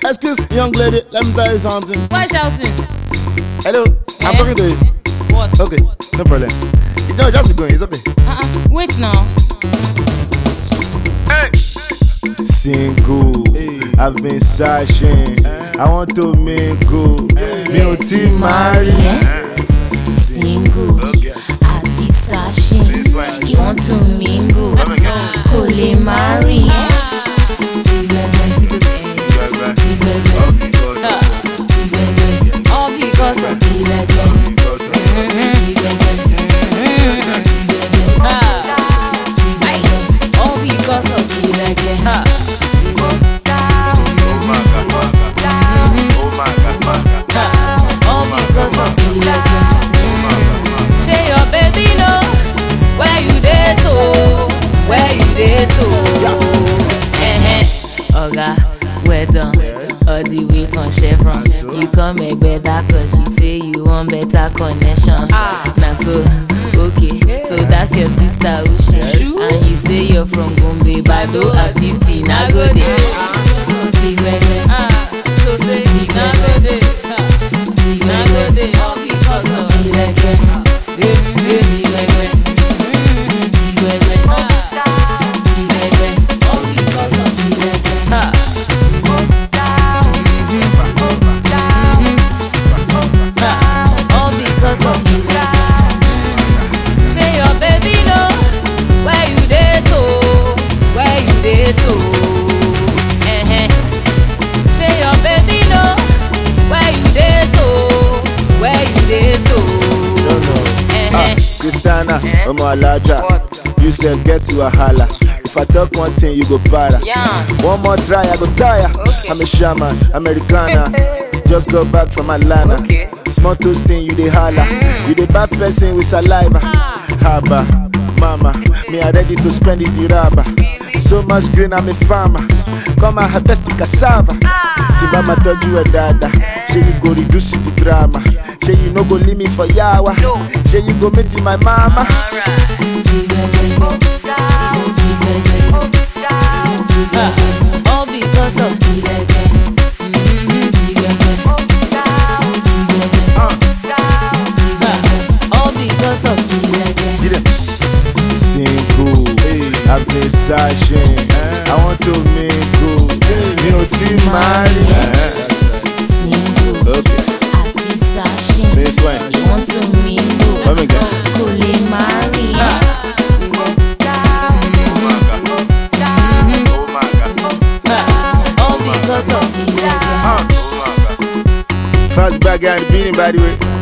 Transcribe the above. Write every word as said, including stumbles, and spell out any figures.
Excuse me, young lady, let me tell you something. Why shouting? Hello, I'm Eh? talking to you. What? Okay, no problem. You know, just be going, it's okay. Uh-uh. Wait now. Hey. Single, hey. I've been searching. Hey. I want to mingle. Me ò tí marry. Single, àti searching. You want to mingle. Kò lè marry. All because of all because of all because of say your baby know where you dey so, where you dey so. Oga, well done. All the way from Chevron. You come make better cause you say you want better connection. Now so, okay, so that's your sister Uche. And you say you're from Gombe, Bado as if see na go there. So say na go there. Na go there, all because of so, eh-eh. Say your baby know where you dey so, where you dey so. No, no. Eh-eh. Ah, Christiana, I'm a larger. You said get to a holla. If I talk one thing, you go para. Yeah. One more try, I go tire. Okay. I'm a shaman, Americana. Just go back from Atlanta. Okay. Small toasting, you dey holla. Mm. You dey bath person with saliva. Ah. Haba, mama, me I ready to spend it the rubber. So much green, I'm a farmer. Come and harvest the cassava. Tiba ma told you a dada. Say you go reduce the drama. Say you no go leave me for yawa. Say you go meet my mama. All because of all because of Single, I've been searching. I want to mingle. Me ò tí marry. single, Okay, àti searching. this one. You want to mingle, Let me go. kò lè marry. All because of Fast bag and beating by the way.